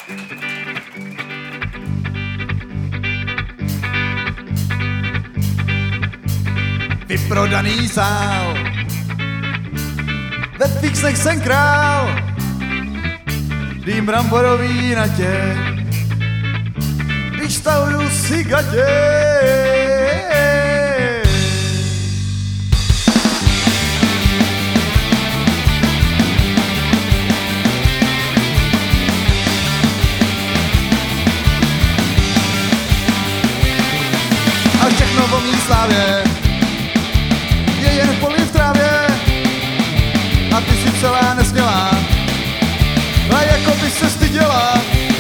Vyprodaný sál, ve tvých snech jsem král, dým bramborový na tě, když stahuju si gatě. A všechno o mý slávě je jen poli v trávě a ty si celá nesmělá a jako by se styděla.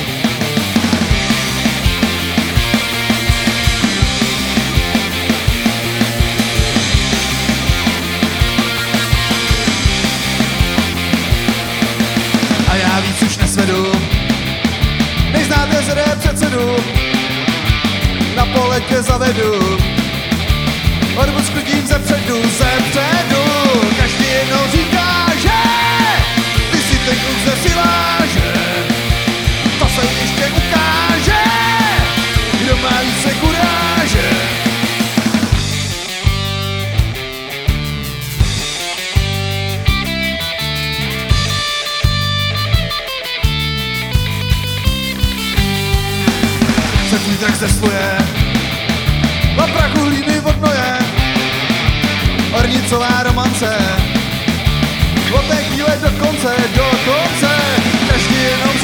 A já víc už nesvedu, než znáte zde předsedu, na pole tě zavedu, odvod sklidím zepředu. Každý jednou říká, že ty si ten kluk zesila, že to se ještě ukáže, kdo má více kuráže. Se tvůj trh zesluje, a prachu hlíny od hnoje, ornicová romance, od té chvíle do konce, každý jenom